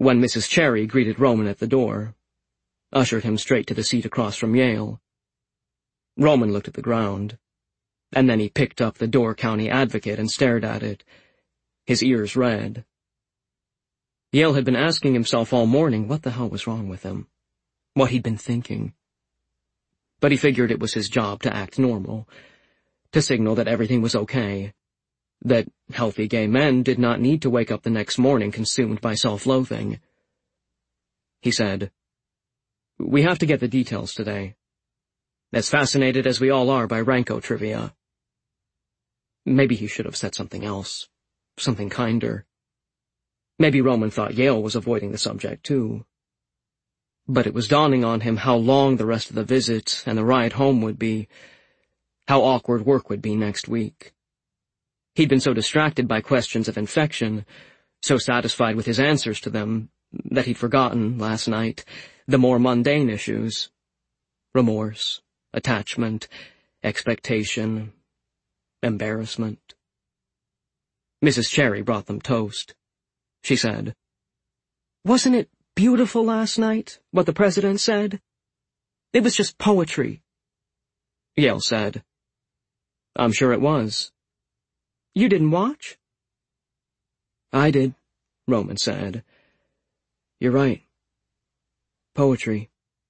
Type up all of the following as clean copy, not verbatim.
when Mrs. Cherry greeted Roman at the door, ushered him straight to the seat across from Yale. Roman looked at the ground, and then he picked up the Door County Advocate and stared at it, his ears red. Yale had been asking himself all morning what the hell was wrong with him, what he'd been thinking. But he figured it was his job to act normal, to signal that everything was okay, that healthy gay men did not need to wake up the next morning consumed by self-loathing. He said, "We have to get the details today. As fascinated as we all are by Ranko trivia." Maybe he should have said something else, something kinder. Maybe Roman thought Yale was avoiding the subject, too. But it was dawning on him how long the rest of the visit and the ride home would be, how awkward work would be next week. He'd been so distracted by questions of infection, so satisfied with his answers to them, that he'd forgotten, last night, the more mundane issues. Remorse, attachment, expectation, embarrassment. Mrs. Cherry brought them toast. She said, "Wasn't it beautiful last night, what the president said? It was just poetry." Yale said, "I'm sure it was." "You didn't watch?" "I did," Roman said. "You're right. Poetry."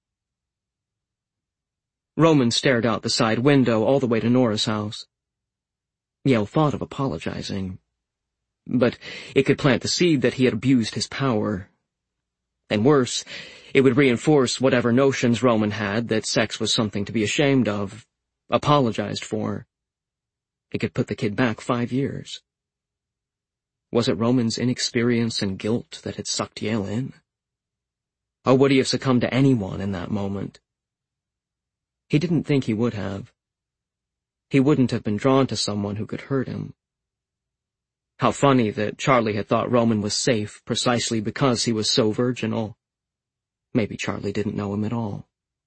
Roman stared out the side window all the way to Nora's house. Yale thought of apologizing, but it could plant the seed that he had abused his power. And worse, it would reinforce whatever notions Roman had that sex was something to be ashamed of, apologized for. It could put the kid back 5 years. Was it Roman's inexperience and guilt that had sucked Yale in? Or would he have succumbed to anyone in that moment? He didn't think he would have. He wouldn't have been drawn to someone who could hurt him. How funny that Charlie had thought Roman was safe precisely because he was so virginal. Maybe Charlie didn't know him at all.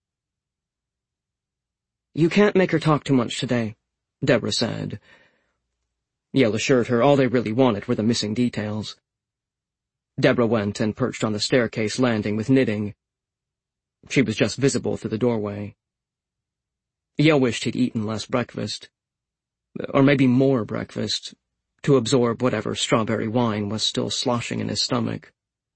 "You can't make her talk too much today," Deborah said. Yale assured her all they really wanted were the missing details. Deborah went and perched on the staircase landing with knitting. She was just visible through the doorway. Yale wished he'd eaten less breakfast, or maybe more breakfast, to absorb whatever strawberry wine was still sloshing in his stomach.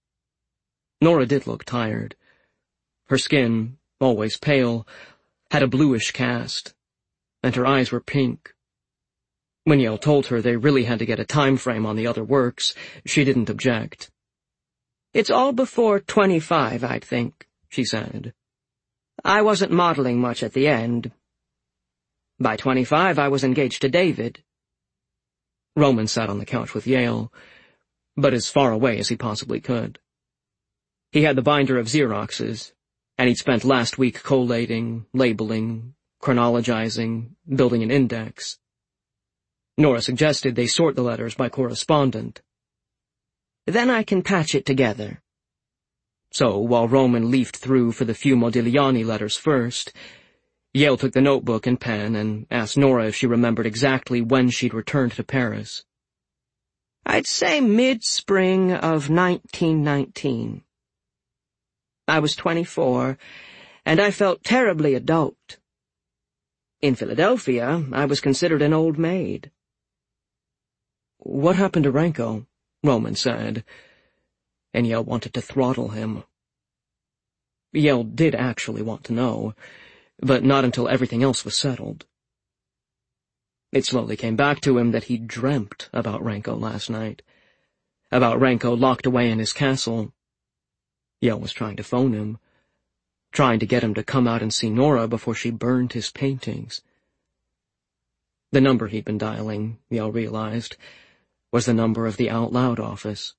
Nora did look tired. Her skin, always pale, had a bluish cast, and her eyes were pink. When Yale told her they really had to get a time frame on the other works, she didn't object. "It's all before 25, I'd think," she said. "I wasn't modeling much at the end. By 25, I was engaged to David." Roman sat on the couch with Yale, but as far away as he possibly could. He had the binder of Xeroxes, and he'd spent last week collating, labeling, chronologizing, building an index. Nora suggested they sort the letters by correspondent. "Then I can patch it together." So, while Roman leafed through for the few Modigliani letters first, Yale took the notebook and pen and asked Nora if she remembered exactly when she'd returned to Paris. "I'd say mid-spring of 1919. I was 24, and I felt terribly adult. In Philadelphia, I was considered an old maid." "What happened to Ranko?" Roman said, and Yale wanted to throttle him. Yale did actually want to know, but not until everything else was settled. It slowly came back to him that he'd dreamt about Ranko last night, about Ranko locked away in his castle. Yale was trying to phone him, trying to get him to come out and see Nora before she burned his paintings. The number he'd been dialing, Yale realized, was the number of the Out Loud office.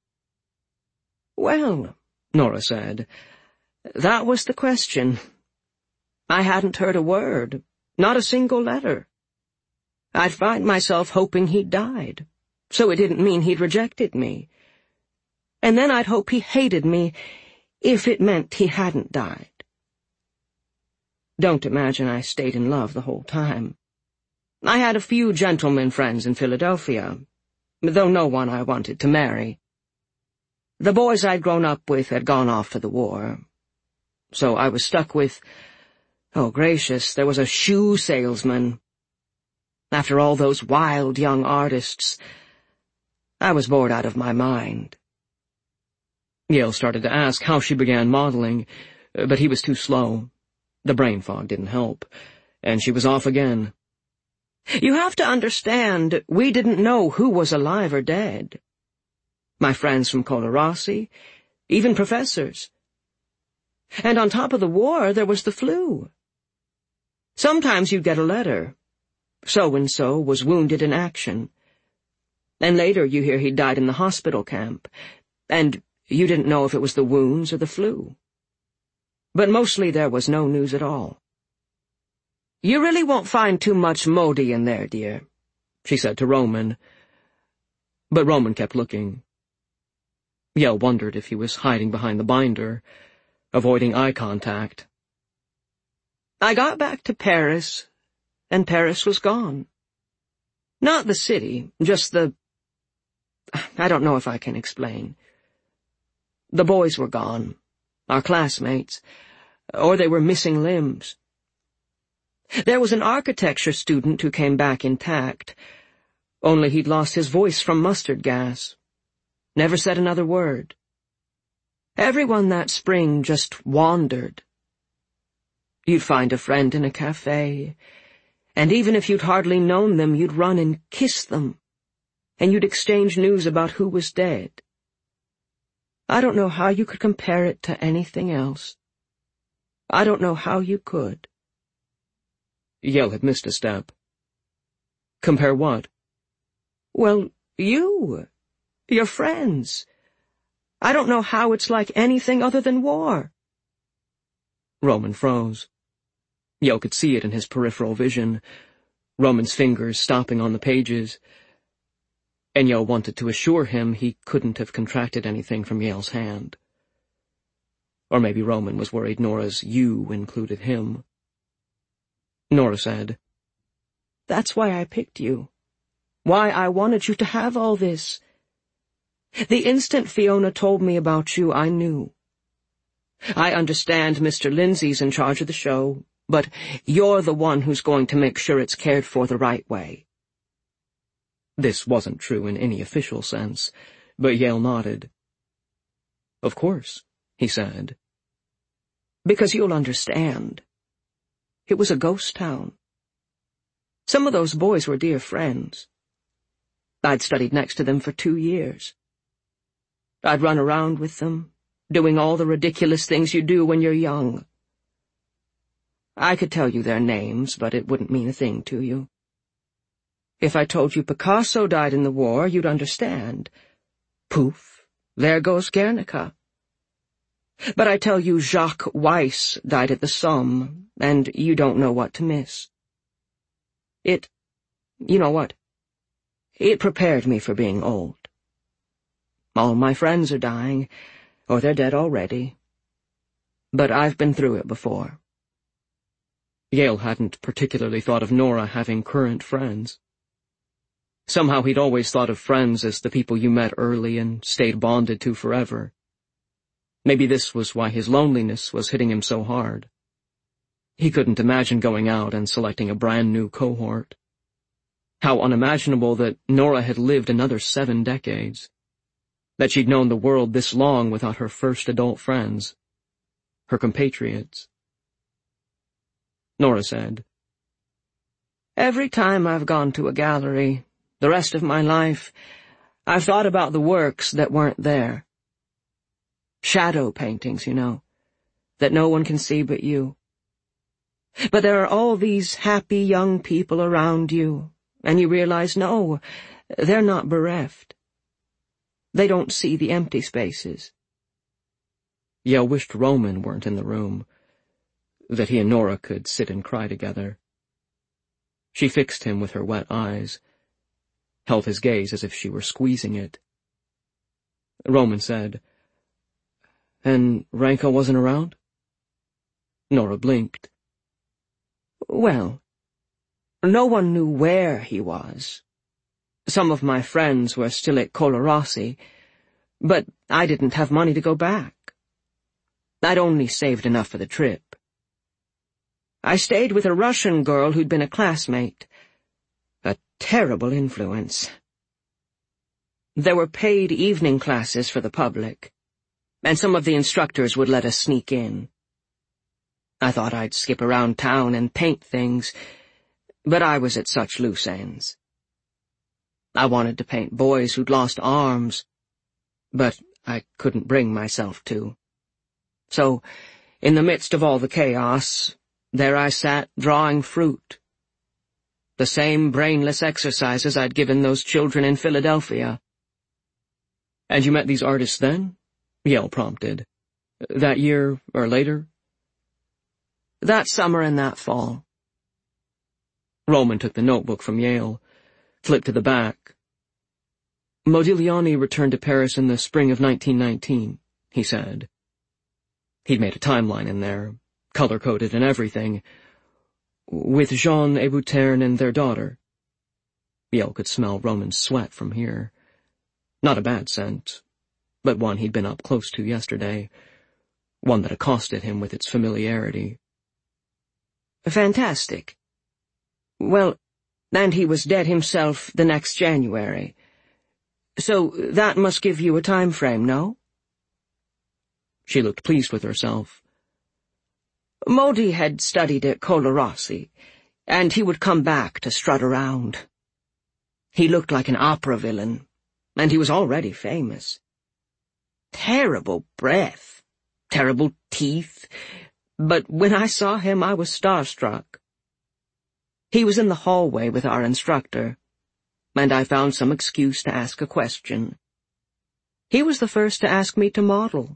"Well," Nora said, "that was the question. I hadn't heard a word, not a single letter. I'd find myself hoping he'd died, so it didn't mean he'd rejected me. And then I'd hope he hated me if it meant he hadn't died. Don't imagine I stayed in love the whole time. I had a few gentlemen friends in Philadelphia, though no one I wanted to marry. The boys I'd grown up with had gone off to the war. So I was stuck with, oh gracious, there was a shoe salesman. After all those wild young artists, I was bored out of my mind. Yale started to ask how she began modeling, but he was too slow. The brain fog didn't help, and she was off again. You have to understand, we didn't know who was alive or dead. My friends from Colarossi, even professors. And on top of the war, there was the flu. Sometimes you'd get a letter. So-and-so was wounded in action. And later you hear he died in the hospital camp, and you didn't know if it was the wounds or the flu. But mostly there was no news at all. You really won't find too much Modi in there, dear, she said to Roman. But Roman kept looking. Yale wondered if he was hiding behind the binder, avoiding eye contact. I got back to Paris, and Paris was gone. Not the city, just I don't know if I can explain. The boys were gone, our classmates, or they were missing limbs. There was an architecture student who came back intact, only he'd lost his voice from mustard gas. Never said another word. Everyone that spring just wandered. You'd find a friend in a cafe, and even if you'd hardly known them, you'd run and kiss them, and you'd exchange news about who was dead. I don't know how you could compare it to anything else. I don't know how you could. Yale had missed a step. Compare what? Well, you. Your friends. I don't know how it's like anything other than war. Roman froze. Yale could see it in his peripheral vision, Roman's fingers stopping on the pages. And Yale wanted to assure him he couldn't have contracted anything from Yale's hand. Or maybe Roman was worried Nora's you included him. Nora said, That's why I picked you. Why I wanted you to have all this. The instant Fiona told me about you, I knew. I understand Mr. Lindsay's in charge of the show, but you're the one who's going to make sure it's cared for the right way. This wasn't true in any official sense, but Yale nodded. Of course, he said. Because you'll understand. It was a ghost town. Some of those boys were dear friends. I'd studied next to them for 2 years. I'd run around with them, doing all the ridiculous things you do when you're young. I could tell you their names, but it wouldn't mean a thing to you. If I told you Picasso died in the war, you'd understand. Poof, there goes Guernica. But I tell you Jacques Weiss died at the Somme, and you don't know what to miss. You know what? It prepared me for being old. All my friends are dying, or they're dead already. But I've been through it before. Yale hadn't particularly thought of Nora having current friends. Somehow he'd always thought of friends as the people you met early and stayed bonded to forever. Maybe this was why his loneliness was hitting him so hard. He couldn't imagine going out and selecting a brand-new cohort. How unimaginable that Nora had lived another 7 decades. That she'd known the world this long without her first adult friends. Her compatriots. Nora said, Every time I've gone to a gallery, the rest of my life, I've thought about the works that weren't there. Shadow paintings, you know, that no one can see but you. But there are all these happy young people around you, and you realize, no, they're not bereft. They don't see the empty spaces. Yale wished Roman weren't in the room, that he and Nora could sit and cry together. She fixed him with her wet eyes, held his gaze as if she were squeezing it. Roman said, And Ranko wasn't around? Nora blinked. Well, no one knew where he was. Some of my friends were still at Colarossi, But I didn't have money to go back. I'd only saved enough for the trip. I stayed with a Russian girl who'd been a classmate. A terrible influence. There were paid evening classes for the public, and some of the instructors would let us sneak in. I thought I'd skip around town and paint things, but I was at such loose ends. I wanted to paint boys who'd lost arms, but I couldn't bring myself to. So, in the midst of all the chaos, there I sat drawing fruit. The same brainless exercises I'd given those children in Philadelphia. And you met these artists then? Yale prompted. That year or later? That summer and that fall. Roman took the notebook from Yale, flipped to the back. Modigliani returned to Paris in the spring of 1919, he said. He'd made a timeline in there, color-coded and everything, with Jean Hébuterne and their daughter. Yale could smell Roman's sweat from here. Not a bad scent, but one he'd been up close to yesterday, one that accosted him with its familiarity. Fantastic. Well, and he was dead himself the next January. So that must give you a time frame, no? She looked pleased with herself. Modi had studied at Colarossi, and he would come back to strut around. He looked like an opera villain, and he was already famous. Terrible breath, terrible teeth, but when I saw him I was starstruck. He was in the hallway with our instructor, and I found some excuse to ask a question. He was the first to ask me to model.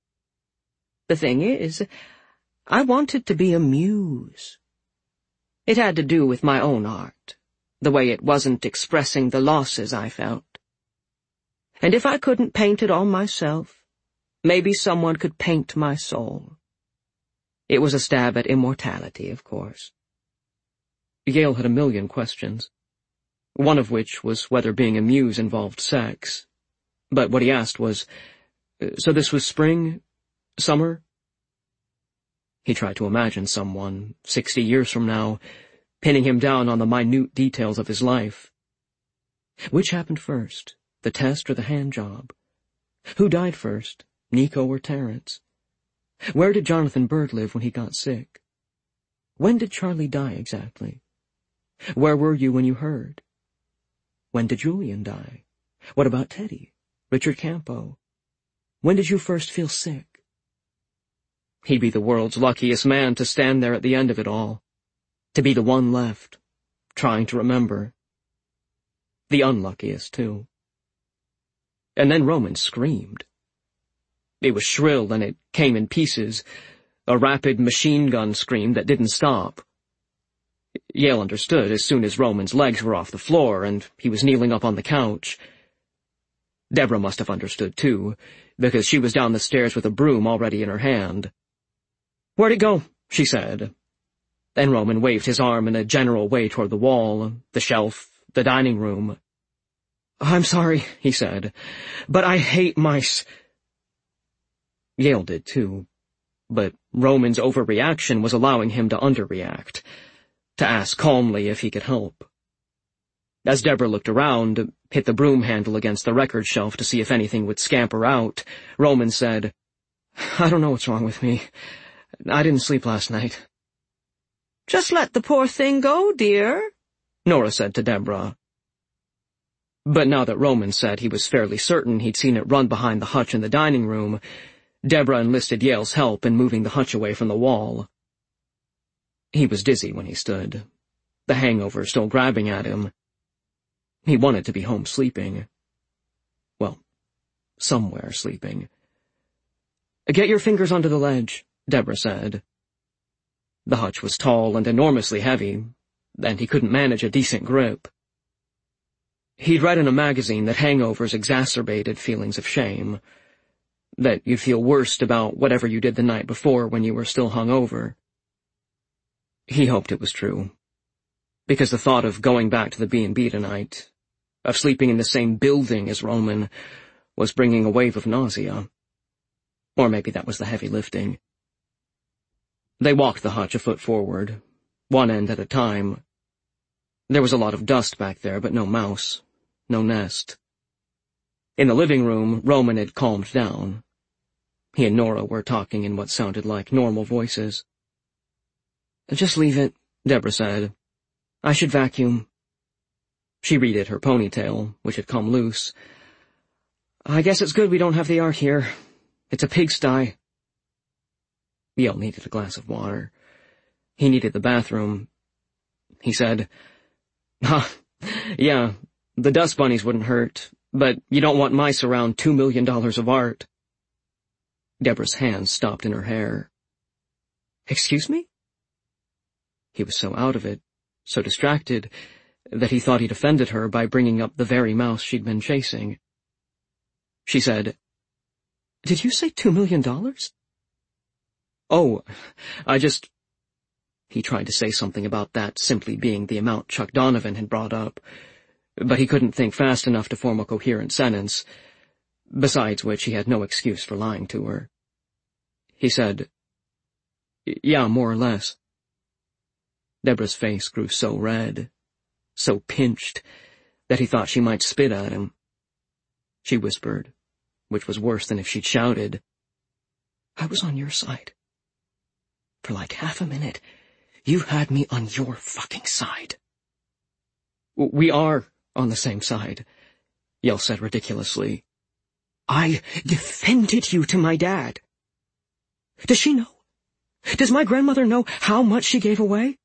The thing is, I wanted to be a muse. It had to do with my own art, the way it wasn't expressing the losses I felt. And if I couldn't paint it all myself, maybe someone could paint my soul. It was a stab at immortality, of course. Yale had a million questions, one of which was whether being a muse involved sex. But what he asked was, so this was spring? Summer? He tried to imagine someone, 60 years from now, pinning him down on the minute details of his life. Which happened first, the test or the hand job? Who died first, Nico or Terence? Where did Jonathan Bird live when he got sick? When did Charlie die exactly? Where were you when you heard? When did Julian die? What about Teddy? Richard Campo? When did you first feel sick? He'd be the world's luckiest man to stand there at the end of it all, to be the one left, trying to remember. The unluckiest, too. And then Roman screamed. It was shrill and it came in pieces, a rapid machine gun scream that didn't stop. Yale understood as soon as Roman's legs were off the floor and he was kneeling up on the couch. Deborah must have understood, too, because she was down the stairs with a broom already in her hand. "Where'd it go?" she said. Then Roman waved his arm in a general way toward the wall, the shelf, the dining room. "I'm sorry," he said, "but I hate mice." Yale did, too, but Roman's overreaction was allowing him to underreact, to ask calmly if he could help. As Deborah looked around, hit the broom handle against the record shelf to see if anything would scamper out, Roman said, "I don't know what's wrong with me. I didn't sleep last night." "Just let the poor thing go, dear," Nora said to Deborah. But now that Roman said he was fairly certain he'd seen it run behind the hutch in the dining room, Deborah enlisted Yale's help in moving the hutch away from the wall. He was dizzy when he stood, the hangover still grabbing at him. He wanted to be home sleeping. Well, somewhere sleeping. "Get your fingers onto the ledge," Deborah said. The hutch was tall and enormously heavy, and he couldn't manage a decent grip. He'd read in a magazine that hangovers exacerbated feelings of shame, that you'd feel worst about whatever you did the night before when you were still hungover. He hoped it was true, because the thought of going back to the B&B tonight, of sleeping in the same building as Roman, was bringing a wave of nausea. Or maybe that was the heavy lifting. They walked the hutch a foot forward, one end at a time. There was a lot of dust back there, but no mouse, no nest. In the living room, Roman had calmed down. He and Nora were talking in what sounded like normal voices. "Just leave it," Deborah said. "I should vacuum." She redid her ponytail, which had come loose. "I guess it's good we don't have the Ark here. It's a pigsty." Yale needed a glass of water. He needed the bathroom. He said, Yeah, the dust bunnies wouldn't hurt, but you don't want mice around $2 million of art." Deborah's hands stopped in her hair. "Excuse me?" He was so out of it, so distracted, that he thought he'd offended her by bringing up the very mouse she'd been chasing. She said, "Did you say $2 million? "Oh, I just—" He tried to say something about that simply being the amount Chuck Donovan had brought up, but he couldn't think fast enough to form a coherent sentence, besides which he had no excuse for lying to her. He said, "Yeah, more or less." Deborah's face grew so red, so pinched, that he thought she might spit at him. She whispered, which was worse than if she'd shouted, "I was on your side. For like half a minute, you had me on your fucking side." "We are on the same side," Yale said ridiculously. "I defended you to my dad. Does she know? Does my grandmother know how much she gave away?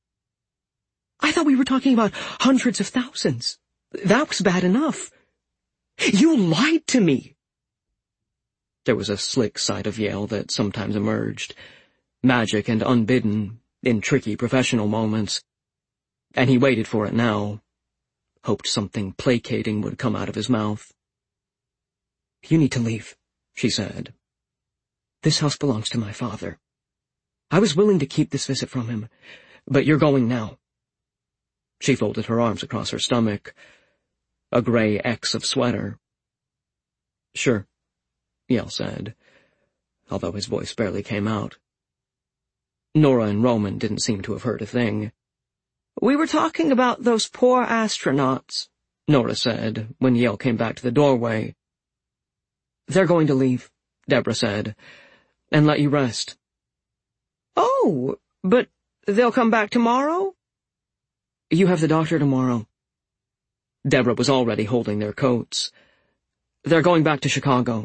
I thought we were talking about hundreds of thousands. That was bad enough. You lied to me." There was a slick side of Yale that sometimes emerged, magic and unbidden, in tricky professional moments, and he waited for it now, hoped something placating would come out of his mouth. "You need to leave," she said. "This house belongs to my father. I was willing to keep this visit from him, but you're going now." She folded her arms across her stomach, a gray X of sweater. "Sure," Yale said, although his voice barely came out. Nora and Roman didn't seem to have heard a thing. "We were talking about those poor astronauts," Nora said, when Yale came back to the doorway. "They're going to leave," Deborah said, "and let you rest." "Oh, but they'll come back tomorrow?" "You have the doctor tomorrow." Deborah was already holding their coats. "They're going back to Chicago."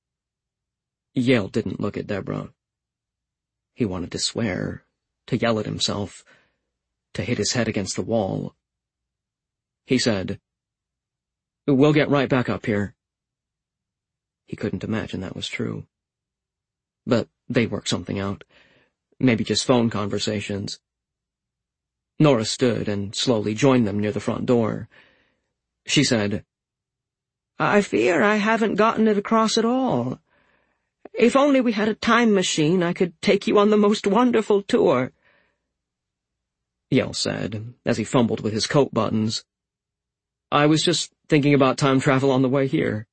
Yale didn't look at Deborah. He wanted to swear, to yell at himself, to hit his head against the wall. He said, "We'll get right back up here." He couldn't imagine that was true. But they'd work something out. Maybe just phone conversations. Nora stood and slowly joined them near the front door. She said, "I fear I haven't gotten it across at all. If only we had a time machine, I could take you on the most wonderful tour." Yale said, as he fumbled with his coat buttons, "I was just thinking about time travel on the way here."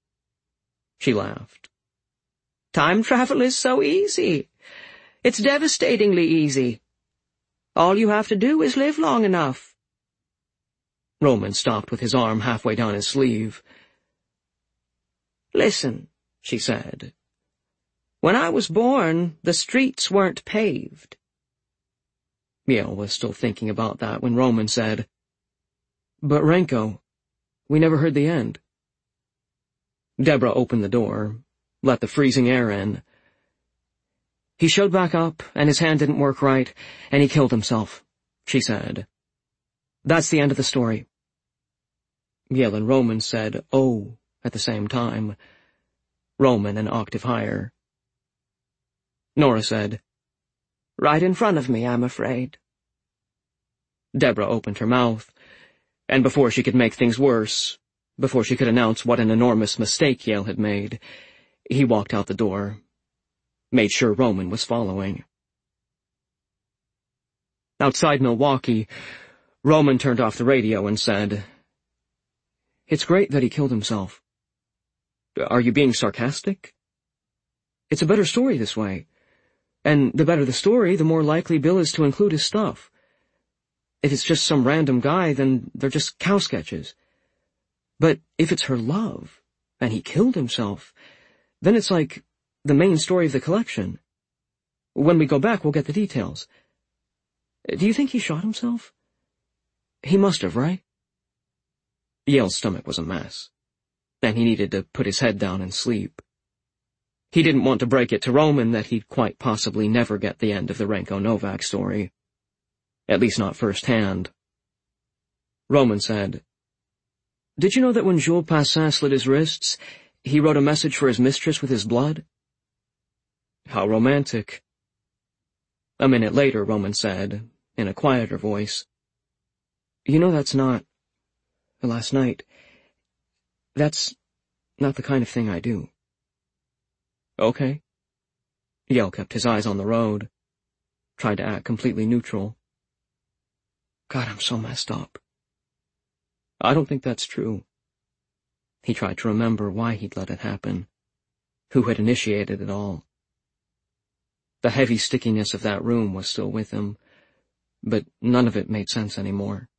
She laughed. "Time travel is so easy. It's devastatingly easy. All you have to do is live long enough." Roman stopped with his arm halfway down his sleeve. "Listen," she said. "When I was born, the streets weren't paved." Yale was still thinking about that when Roman said, "But Renko, we never heard the end." Deborah opened the door, let the freezing air in. "He showed back up, and his hand didn't work right, and he killed himself," she said. "That's the end of the story." Yale and Roman said, "Oh," at the same time. Roman an octave higher. Nora said, "Right in front of me, I'm afraid." Deborah opened her mouth, and before she could make things worse, before she could announce what an enormous mistake Yale had made, he walked out the door, made sure Roman was following. Outside Milwaukee, Roman turned off the radio and said, "It's great that he killed himself." Are you being sarcastic? It's a better story this way. And the better the story, the more likely Bill is to include his stuff. If it's just some random guy, then they're just cow sketches. But if it's her love, and he killed himself, then it's like the main story of the collection. When we go back, we'll get the details. Do you think he shot himself? He must have, right? Yale's stomach was a mess, and he needed to put his head down and sleep. He didn't want to break it to Roman that he'd quite possibly never get the end of the Renko Novak story. At least not firsthand. Roman said, "Did you know that when Jules Passin slit his wrists, he wrote a message for his mistress with his blood?" "How romantic." A minute later, Roman said, in a quieter voice, "You know that's not... last night... that's not the kind of thing I do." "Okay." Yale kept his eyes on the road, tried to act completely neutral. "God, I'm so messed up." "I don't think that's true." He tried to remember why he'd let it happen, who had initiated it all. The heavy stickiness of that room was still with him, but none of it made sense anymore.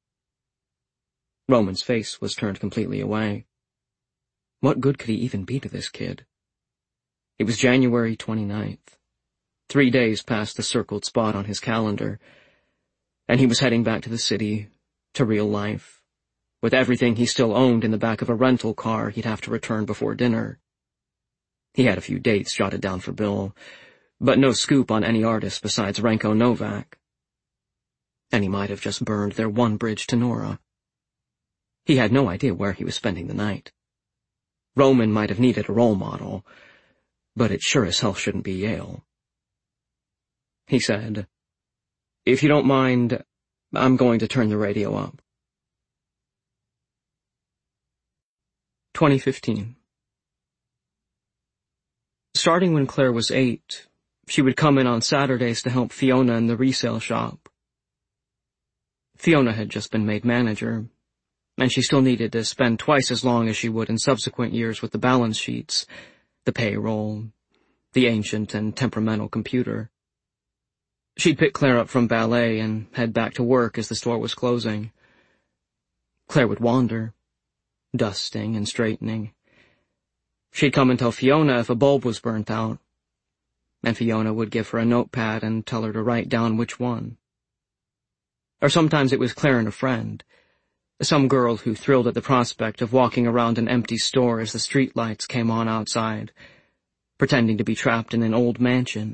Roman's face was turned completely away. What good could he even be to this kid? It was January 29th, 3 days past the circled spot on his calendar, and he was heading back to the city, to real life, with everything he still owned in the back of a rental car he'd have to return before dinner. He had a few dates jotted down for Bill, but no scoop on any artist besides Renko Novak. And he might have just burned their one bridge to Nora. He had no idea where he was spending the night. Roman might have needed a role model, but it sure as hell shouldn't be Yale. He said, "If you don't mind, I'm going to turn the radio up." 2015. Starting when Claire was 8, she would come in on Saturdays to help Fiona in the resale shop. Fiona had just been made manager, and she still needed to spend twice as long as she would in subsequent years with the balance sheets, the payroll, the ancient and temperamental computer. She'd pick Claire up from ballet and head back to work as the store was closing. Claire would wander, dusting and straightening. She'd come and tell Fiona if a bulb was burnt out, and Fiona would give her a notepad and tell her to write down which one. Or sometimes it was Claire and a friend, some girl who thrilled at the prospect of walking around an empty store as the streetlights came on outside, pretending to be trapped in an old mansion.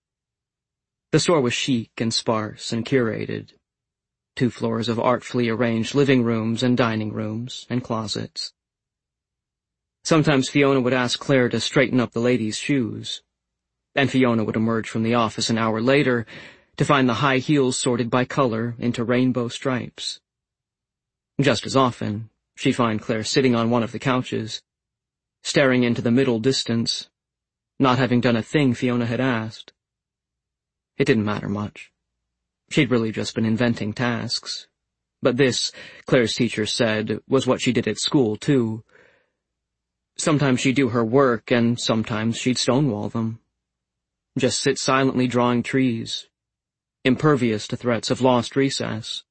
The store was chic and sparse and curated. 2 floors of artfully arranged living rooms and dining rooms and closets. Sometimes Fiona would ask Claire to straighten up the ladies' shoes, and Fiona would emerge from the office an hour later to find the high heels sorted by color into rainbow stripes. Just as often, she'd find Claire sitting on one of the couches, staring into the middle distance, not having done a thing Fiona had asked. It didn't matter much. She'd really just been inventing tasks. But this, Claire's teacher said, was what she did at school, too. Sometimes she'd do her work, and sometimes she'd stonewall them. Just sit silently drawing trees, impervious to threats of lost recess.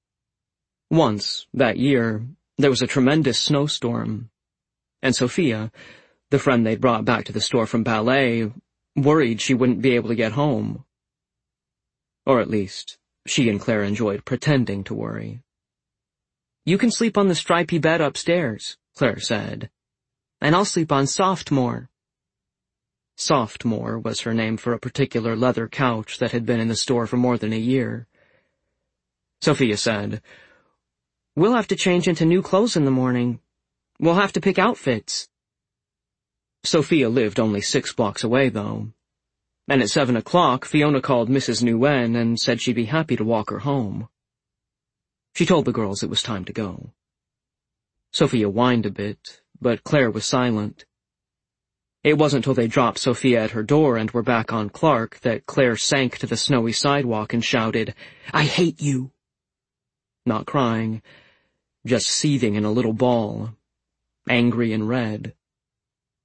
Once, that year, there was a tremendous snowstorm, and Sophia, the friend they'd brought back to the store from ballet, worried she wouldn't be able to get home. Or at least, she and Claire enjoyed pretending to worry. "You can sleep on the stripy bed upstairs," Claire said, "and I'll sleep on Softmore." Softmore was her name for a particular leather couch that had been in the store for more than a year. Sophia said, "We'll have to change into new clothes in the morning. We'll have to pick outfits." Sophia lived only 6 blocks away, though, and at 7 o'clock Fiona called Mrs. Nguyen and said she'd be happy to walk her home. She told the girls it was time to go. Sophia whined a bit, but Claire was silent. It wasn't till they dropped Sophia at her door and were back on Clark that Claire sank to the snowy sidewalk and shouted, "I hate you!" Not crying, just seething in a little ball, angry and red.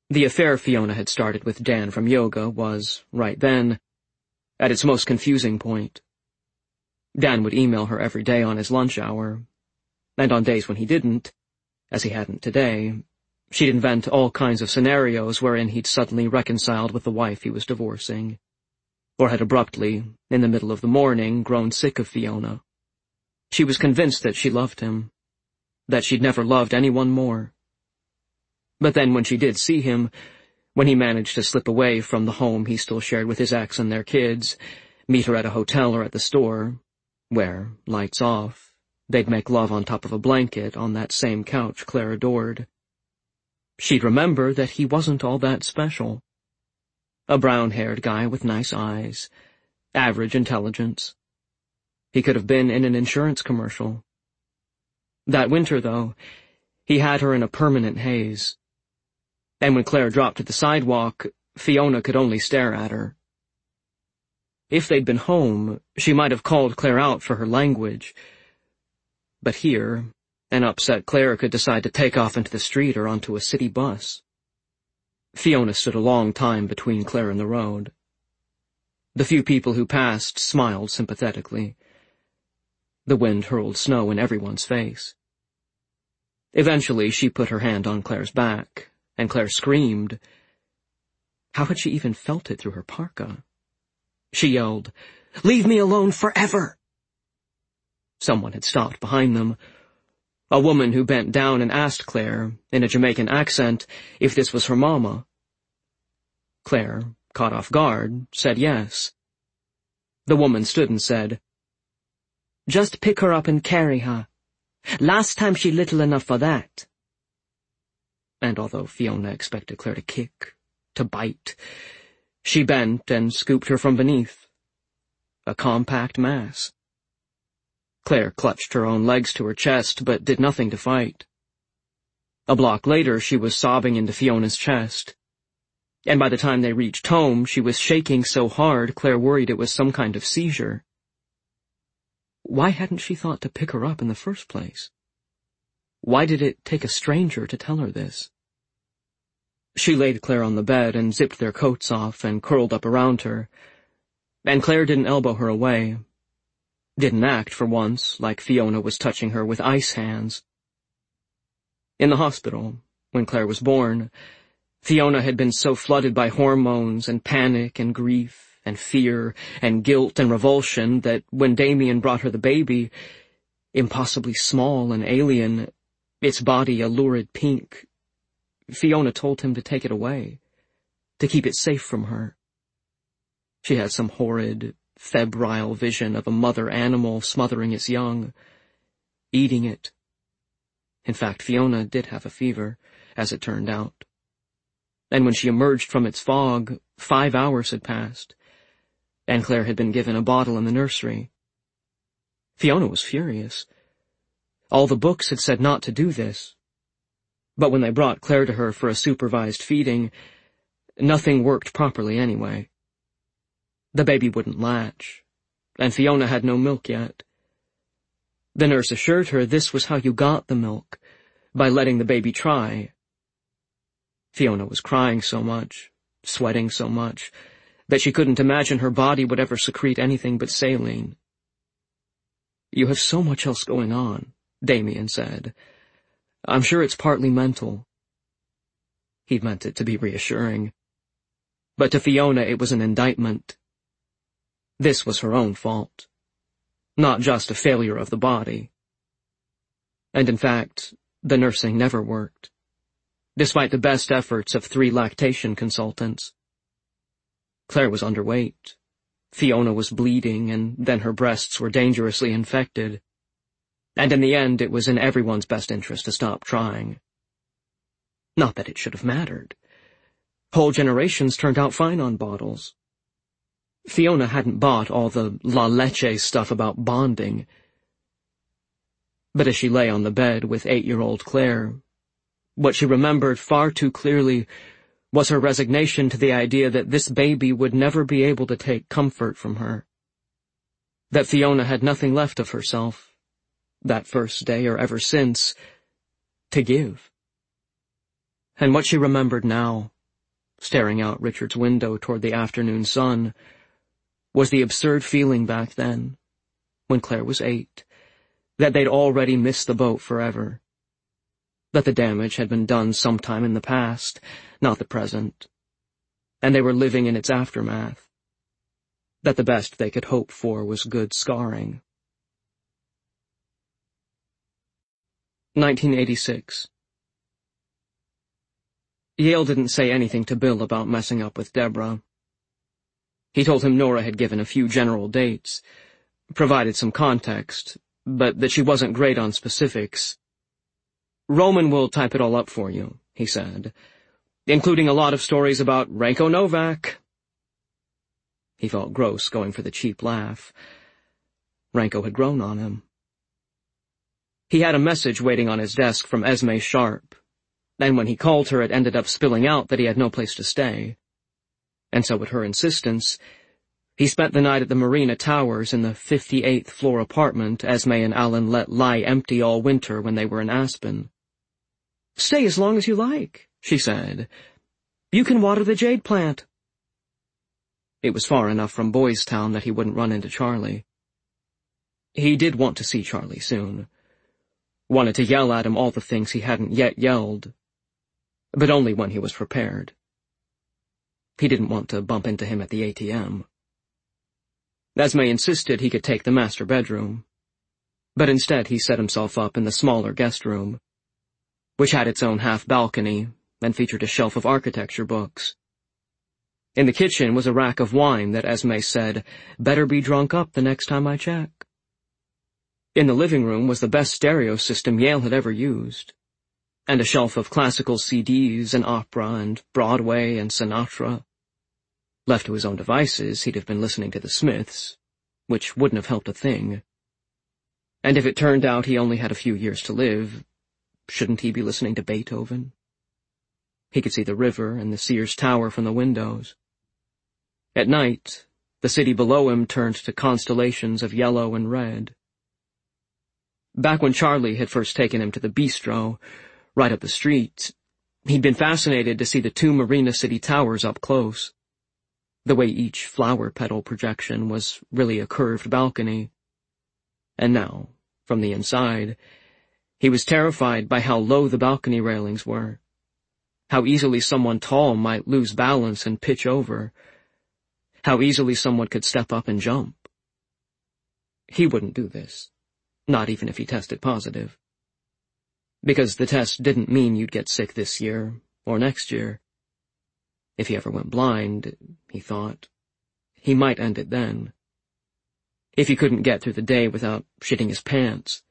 The affair Fiona had started with Dan from yoga was, right then, at its most confusing point. Dan would email her every day on his lunch hour, and on days when he didn't, as he hadn't today, she'd invent all kinds of scenarios wherein he'd suddenly reconciled with the wife he was divorcing, or had abruptly, in the middle of the morning, grown sick of Fiona. She was convinced that she loved him, that she'd never loved anyone more. But then when she did see him, when he managed to slip away from the home he still shared with his ex and their kids, meet her at a hotel or at the store, where, lights off, they'd make love on top of a blanket on that same couch Claire adored, she'd remember that he wasn't all that special. A brown-haired guy with nice eyes, average intelligence. He could have been in an insurance commercial. That winter, though, he had her in a permanent haze. And when Claire dropped to the sidewalk, Fiona could only stare at her. If they'd been home, she might have called Claire out for her language. But here, an upset Claire could decide to take off into the street or onto a city bus. Fiona stood a long time between Claire and the road. The few people who passed smiled sympathetically. The wind hurled snow in everyone's face. Eventually, she put her hand on Claire's back, and Claire screamed. How had she even felt it through her parka? She yelled, "Leave me alone forever!" Someone had stopped behind them. A woman who bent down and asked Claire, in a Jamaican accent, if this was her mama. Claire, caught off guard, said yes. The woman stood and said, "Just pick her up and carry her. Last time she little enough for that." And although Fiona expected Claire to kick, to bite, she bent and scooped her from beneath. A compact mass. Claire clutched her own legs to her chest, but did nothing to fight. A block later, she was sobbing into Fiona's chest. And by the time they reached home, she was shaking so hard Claire worried it was some kind of seizure. Why hadn't she thought to pick her up in the first place? Why did it take a stranger to tell her this? She laid Claire on the bed and zipped their coats off and curled up around her. And Claire didn't elbow her away. Didn't act, for once, like Fiona was touching her with ice hands. In the hospital, when Claire was born, Fiona had been so flooded by hormones and panic and grief and fear and guilt and revulsion that when Damien brought her the baby, impossibly small and alien, its body a lurid pink, Fiona told him to take it away, to keep it safe from her. She had some horrid, febrile vision of a mother animal smothering its young, eating it. In fact, Fiona did have a fever, as it turned out. And when she emerged from its fog, 5 hours had passed, and Claire had been given a bottle in the nursery. Fiona was furious. All the books had said not to do this. But when they brought Claire to her for a supervised feeding, nothing worked properly anyway. The baby wouldn't latch, and Fiona had no milk yet. The nurse assured her this was how you got the milk, by letting the baby try. Fiona was crying so much, sweating so much, that she couldn't imagine her body would ever secrete anything but saline. "You have so much else going on," Damien said. "I'm sure it's partly mental." He meant it to be reassuring. But to Fiona it was an indictment. This was her own fault, not just a failure of the body. And in fact, the nursing never worked, despite the best efforts of 3 lactation consultants. Claire was underweight, Fiona was bleeding, and then her breasts were dangerously infected. And in the end, it was in everyone's best interest to stop trying. Not that it should have mattered. Whole generations turned out fine on bottles. Fiona hadn't bought all the La Leche stuff about bonding. But as she lay on the bed with 8-year-old Claire, what she remembered far too clearly was her resignation to the idea that this baby would never be able to take comfort from her. That Fiona had nothing left of herself, that first day or ever since, to give. And what she remembered now, staring out Richard's window toward the afternoon sun, was the absurd feeling back then, when Claire was 8, that they'd already missed the boat forever. That the damage had been done sometime in the past, not the present, and they were living in its aftermath. That the best they could hope for was good scarring. 1986. Yale didn't say anything to Bill about messing up with Deborah. He told him Nora had given a few general dates, provided some context, but that she wasn't great on specifics. "Roman will type it all up for you," he said, "including a lot of stories about Ranko Novak." He felt gross going for the cheap laugh. Ranko had grown on him. He had a message waiting on his desk from Esme Sharp, and when he called her it ended up spilling out that he had no place to stay. And so at her insistence, he spent the night at the Marina Towers in the 58th floor apartment Esme and Alan let lie empty all winter when they were in Aspen. "Stay as long as you like," she said. "You can water the jade plant." It was far enough from Boys Town that he wouldn't run into Charlie. He did want to see Charlie soon. Wanted to yell at him all the things he hadn't yet yelled, but only when he was prepared. He didn't want to bump into him at the ATM. Esme insisted he could take the master bedroom, but instead he set himself up in the smaller guest room, which had its own half-balcony and featured a shelf of architecture books. In the kitchen was a rack of wine that Esme said, "Better be drunk up the next time I check." In the living room was the best stereo system Yale had ever used, and a shelf of classical CDs and opera and Broadway and Sinatra. Left to his own devices, he'd have been listening to the Smiths, which wouldn't have helped a thing. And if it turned out he only had a few years to live, shouldn't he be listening to Beethoven? He could see the river and the Sears Tower from the windows. At night, the city below him turned to constellations of yellow and red. Back when Charlie had first taken him to the bistro, right up the street, he'd been fascinated to see the 2 Marina City towers up close. The way each flower petal projection was really a curved balcony. And now, from the inside, he was terrified by how low the balcony railings were. How easily someone tall might lose balance and pitch over. How easily someone could step up and jump. He wouldn't do this, not even if he tested positive. Because the test didn't mean you'd get sick this year, or next year. If he ever went blind, he thought, he might end it then. If he couldn't get through the day without shitting his pants.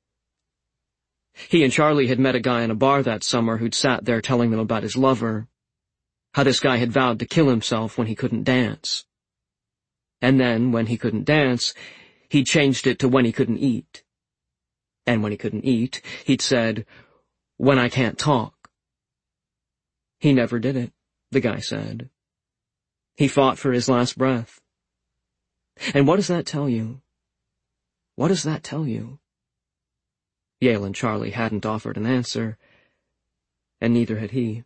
He and Charlie had met a guy in a bar that summer who'd sat there telling them about his lover, how this guy had vowed to kill himself when he couldn't dance. And then, when he couldn't dance, he'd changed it to when he couldn't eat. And when he couldn't eat, he'd said, "When I can't talk." He never did it, the guy said. He fought for his last breath. And what does that tell you? What does that tell you? Yale and Charlie hadn't offered an answer, and neither had he.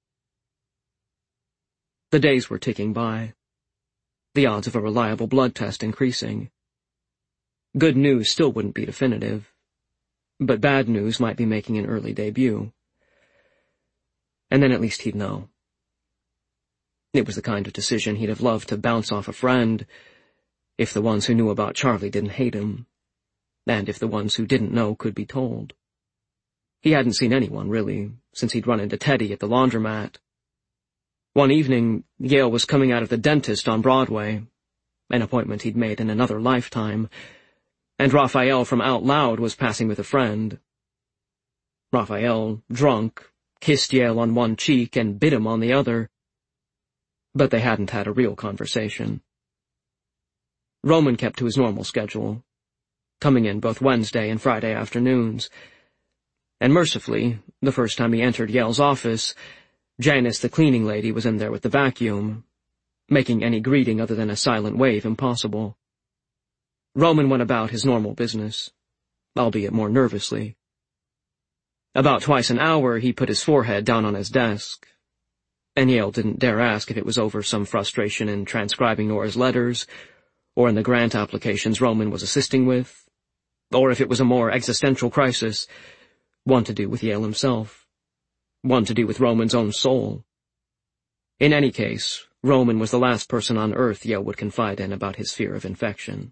The days were ticking by, the odds of a reliable blood test increasing. Good news still wouldn't be definitive, but bad news might be making an early debut. And then at least he'd know. It was the kind of decision he'd have loved to bounce off a friend, if the ones who knew about Charlie didn't hate him, and if the ones who didn't know could be told. He hadn't seen anyone, really, since he'd run into Teddy at the laundromat. One evening, Yale was coming out of the dentist on Broadway, an appointment he'd made in another lifetime, and Raphael from Out Loud was passing with a friend. Raphael, drunk, kissed Yale on one cheek and bit him on the other. But they hadn't had a real conversation. Roman kept to his normal schedule, coming in both Wednesday and Friday afternoons. And mercifully, the first time he entered Yale's office, Janice, the cleaning lady, was in there with the vacuum, making any greeting other than a silent wave impossible. Roman went about his normal business, albeit more nervously. About twice an hour, he put his forehead down on his desk, and Yale didn't dare ask if it was over some frustration in transcribing Nora's letters, or in the grant applications Roman was assisting with, or if it was a more existential crisis, one to do with Yale himself, one to do with Roman's own soul. In any case, Roman was the last person on Earth Yale would confide in about his fear of infection.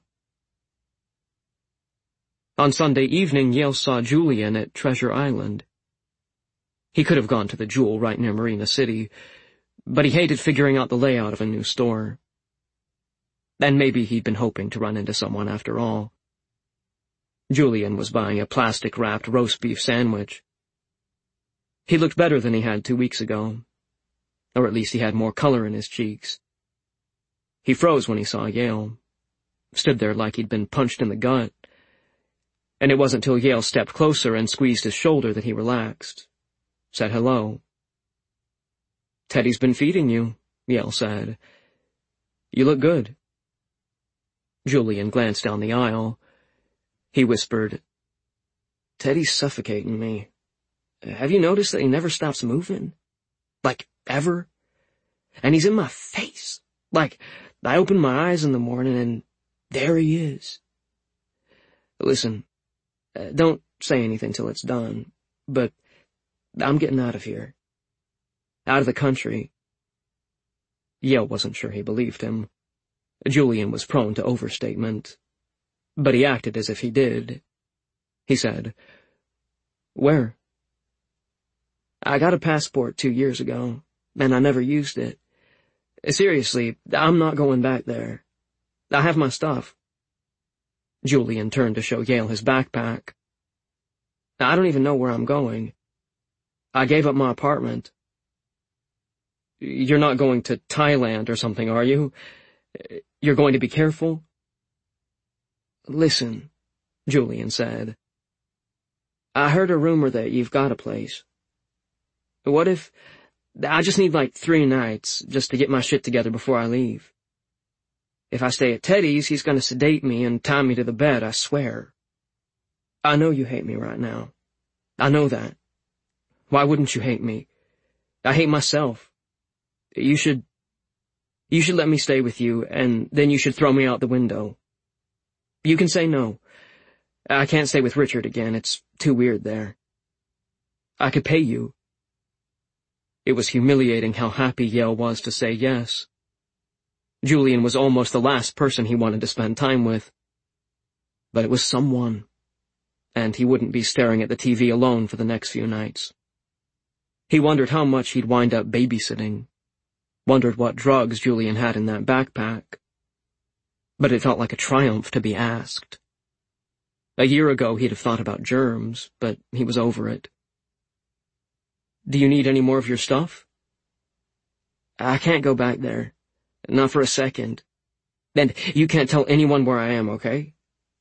On Sunday evening, Yale saw Julian at Treasure Island. He could have gone to the Jewel right near Marina City, but he hated figuring out the layout of a new store. And maybe he'd been hoping to run into someone after all. Julian was buying a plastic-wrapped roast beef sandwich. He looked better than he had 2 weeks ago, or at least he had more color in his cheeks. He froze when he saw Yale, stood there like he'd been punched in the gut, and it wasn't till Yale stepped closer and squeezed his shoulder that he relaxed, said hello. "Teddy's been feeding you," Yale said. "You look good." Julian glanced down the aisle. He whispered, "Teddy's suffocating me. Have you noticed that he never stops moving? Like, ever? And he's in my face. Like, I open my eyes in the morning and there he is. Listen, don't say anything till it's done, but I'm getting out of here. Out of the country." Yale wasn't sure he believed him. Julian was prone to overstatement, but he acted as if he did. He said, "Where?" "I got a passport 2 years ago, and I never used it. Seriously, I'm not going back there. I have my stuff." Julian turned to show Yale his backpack. "I don't even know where I'm going. I gave up my apartment." "You're not going to Thailand or something, are you? You're going to be careful?" "Listen," Julian said. "I heard a rumor that you've got a place. What if... I just need like 3 nights just to get my shit together before I leave. If I stay at Teddy's, he's going to sedate me and tie me to the bed, I swear. I know you hate me right now. I know that. Why wouldn't you hate me? I hate myself. You should let me stay with you, and then you should throw me out the window. You can say no. I can't stay with Richard again, it's too weird there. I could pay you." It was humiliating how happy Yale was to say yes. Julian was almost the last person he wanted to spend time with. But it was someone, and he wouldn't be staring at the TV alone for the next few nights. He wondered how much he'd wind up babysitting, wondered what drugs Julian had in that backpack. But it felt like a triumph to be asked. A year ago he'd have thought about germs, but he was over it. "Do you need any more of your stuff?" "I can't go back there. Not for a second. And you can't tell anyone where I am, okay?"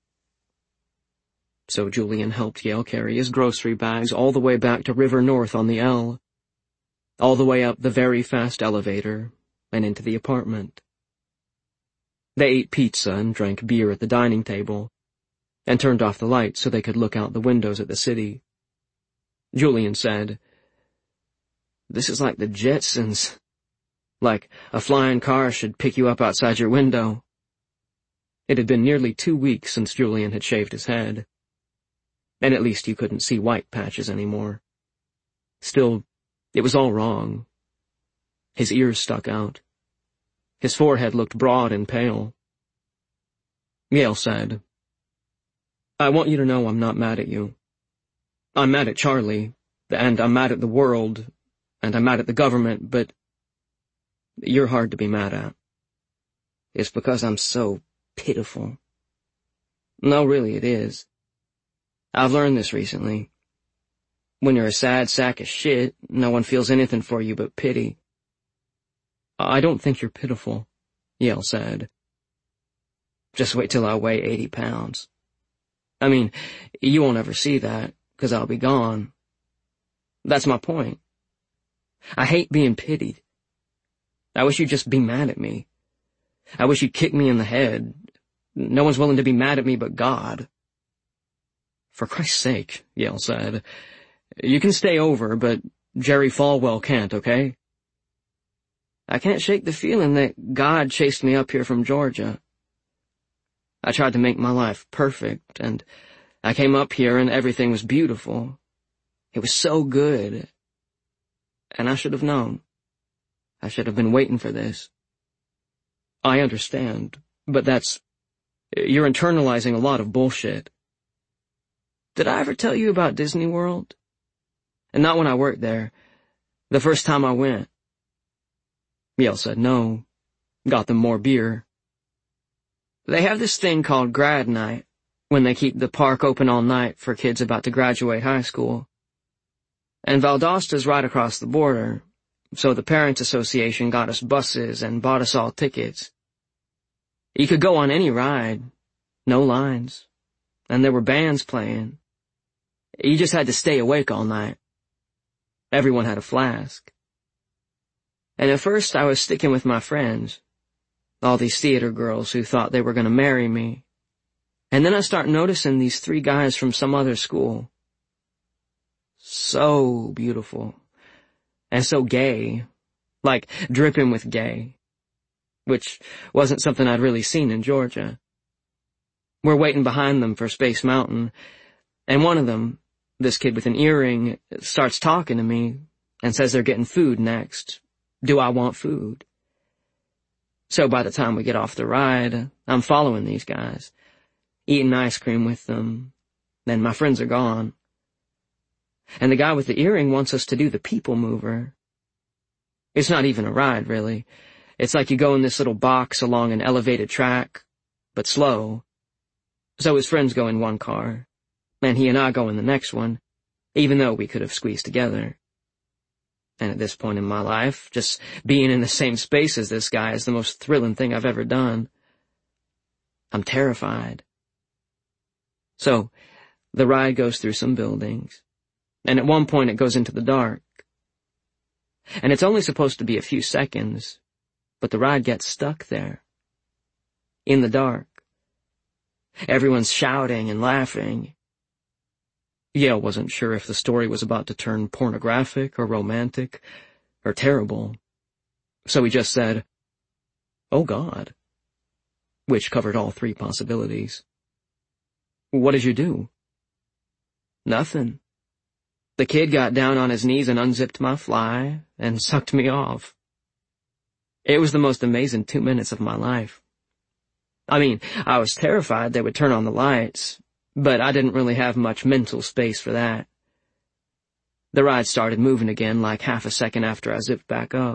So Julian helped Yale carry his grocery bags all the way back to River North on the L, all the way up the very fast elevator, and into the apartment. They ate pizza and drank beer at the dining table, and turned off the lights so they could look out the windows at the city. Julian said, "This is like the Jetsons. Like a flying car should pick you up outside your window." It had been nearly 2 weeks since Julian had shaved his head, and at least you couldn't see white patches anymore. Still, it was all wrong. His ears stuck out. His forehead looked broad and pale. Yale said, "I want you to know I'm not mad at you. I'm mad at Charlie, and I'm mad at the world, and I'm mad at the government, but you're hard to be mad at. It's because I'm so pitiful. No, really, it is. I've learned this recently. When you're a sad sack of shit, no one feels anything for you but pity." "I don't think you're pitiful," Yale said. "Just wait till I weigh 80 pounds. I mean, you won't ever see that, 'cause I'll be gone. That's my point. I hate being pitied. I wish you'd just be mad at me. I wish you'd kick me in the head. No one's willing to be mad at me but God." "For Christ's sake," Yale said, You can stay over, but Jerry Falwell can't, okay? I can't shake the feeling that God chased me up here from Georgia. I tried to make my life perfect, and I came up here and everything was beautiful. It was so good. And I should have known. I should have been waiting for this. I understand, but you're internalizing a lot of bullshit. Did I ever tell you about Disney World? And not when I worked there. The first time I went. Yale said no. Got them more beer. They have this thing called grad night, when they keep the park open all night for kids about to graduate high school. And Valdosta's right across the border, so the Parents Association got us buses and bought us all tickets. You could go on any ride, no lines, and there were bands playing. You just had to stay awake all night. Everyone had a flask. And at first I was sticking with my friends, all these theater girls who thought they were going to marry me. And then I start noticing these 3 guys from some other school. So beautiful. And so gay. Like dripping with gay. Which wasn't something I'd really seen in Georgia. We're waiting behind them for Space Mountain, and one of them, this kid with an earring, starts talking to me and says they're getting food next. Do I want food? So by the time we get off the ride, I'm following these guys, eating ice cream with them. Then my friends are gone. And the guy with the earring wants us to do the people mover. It's not even a ride, really. It's like you go in this little box along an elevated track, but slow. So his friends go in one car, and he and I go in the next one, even though we could have squeezed together. And at this point in my life, just being in the same space as this guy is the most thrilling thing I've ever done. I'm terrified. So, the ride goes through some buildings, and at one point it goes into the dark. And it's only supposed to be a few seconds, but the ride gets stuck there. In the dark. Everyone's shouting and laughing. Yale wasn't sure if the story was about to turn pornographic or romantic or terrible. So he just said, "Oh God," which covered all 3 possibilities. "What did you do?" Nothing. The kid got down on his knees and unzipped my fly and sucked me off. It was the most amazing 2 minutes of my life. I mean, I was terrified they would turn on the lights, but I didn't really have much mental space for that. The ride started moving again like half a second after I zipped back up.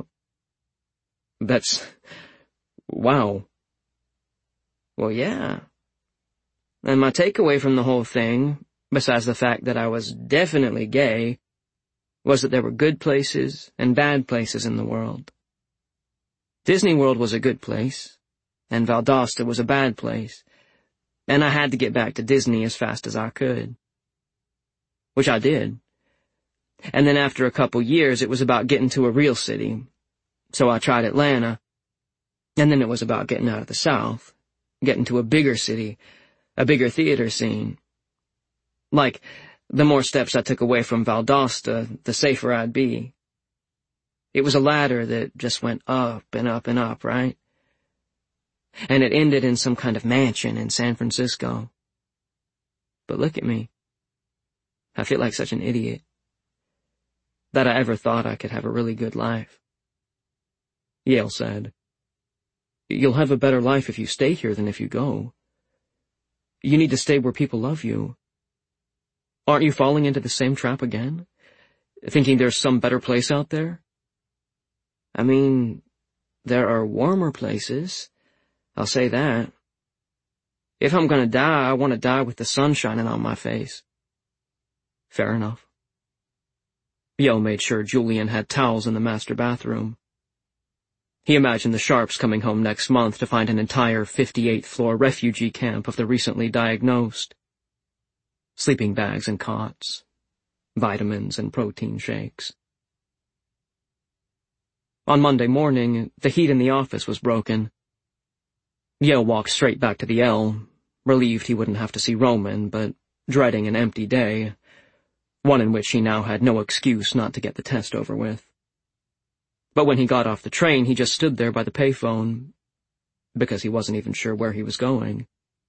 Wow. Well, yeah. And my takeaway from the whole thing, besides the fact that I was definitely gay, was that there were good places and bad places in the world. Disney World was a good place, and Valdosta was a bad place, and I had to get back to Disney as fast as I could. Which I did. And then after a couple years, it was about getting to a real city. So I tried Atlanta. And then it was about getting out of the South, getting to a bigger city, a bigger theater scene. Like, the more steps I took away from Valdosta, the safer I'd be. It was a ladder that just went up and up and up, right? And it ended in some kind of mansion in San Francisco. But look at me. I feel like such an idiot. That I ever thought I could have a really good life. Yale said, "You'll have a better life if you stay here than if you go. You need to stay where people love you. Aren't you falling into the same trap again? Thinking there's some better place out there?" I mean, there are warmer places. I'll say that. If I'm gonna die, I want to die with the sun shining on my face. Fair enough. Yale made sure Julian had towels in the master bathroom. He imagined the Sharps coming home next month to find an entire 58th-floor refugee camp of the recently diagnosed. Sleeping bags and cots, vitamins and protein shakes. On Monday morning, the heat in the office was broken. Yale walked straight back to the L, relieved he wouldn't have to see Roman, but dreading an empty day. one in which he now had no excuse not to get the test over with. But when he got off the train, he just stood there by the payphone, because he wasn't even sure where he was going.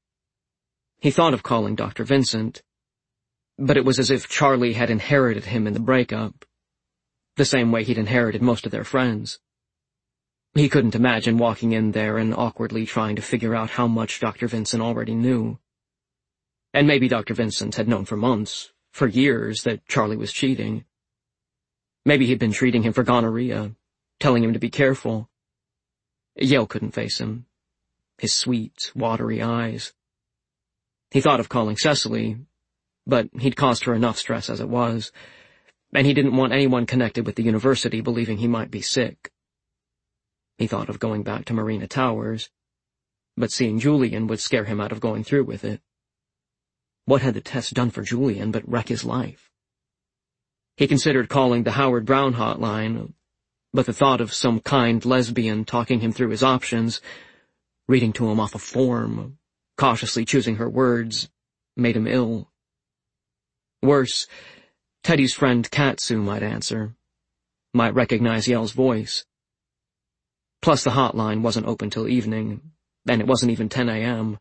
He thought of calling Dr. Vincent, but it was as if Charlie had inherited him in the breakup, the same way he'd inherited most of their friends. He couldn't imagine walking in there and awkwardly trying to figure out how much Dr. Vincent already knew. And maybe Dr. Vincent had known for months, for years, that Charlie was cheating. Maybe he'd been treating him for gonorrhea, telling him to be careful. Yale couldn't face him. His sweet, watery eyes. He thought of calling Cecily, but he'd caused her enough stress as it was, and he didn't want anyone connected with the university believing he might be sick. He thought of going back to Marina Towers, but seeing Julian would scare him out of going through with it. What had the test done for Julian but wreck his life? He considered calling the Howard Brown hotline, but the thought of some kind lesbian talking him through his options, reading to him off a form, cautiously choosing her words, made him ill. Worse, Teddy's friend Katsu might answer, might recognize Yale's voice. Plus the hotline wasn't open till evening, and it wasn't even 10 a.m.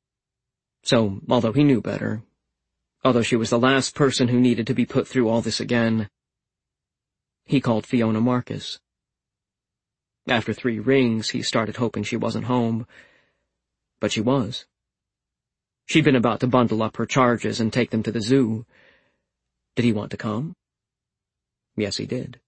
So, although he knew better, although she was the last person who needed to be put through all this again, he called Fiona Marcus. After 3 rings, he started hoping she wasn't home, but she was. She'd been about to bundle up her charges and take them to the zoo. Did he want to come? Yes, he did.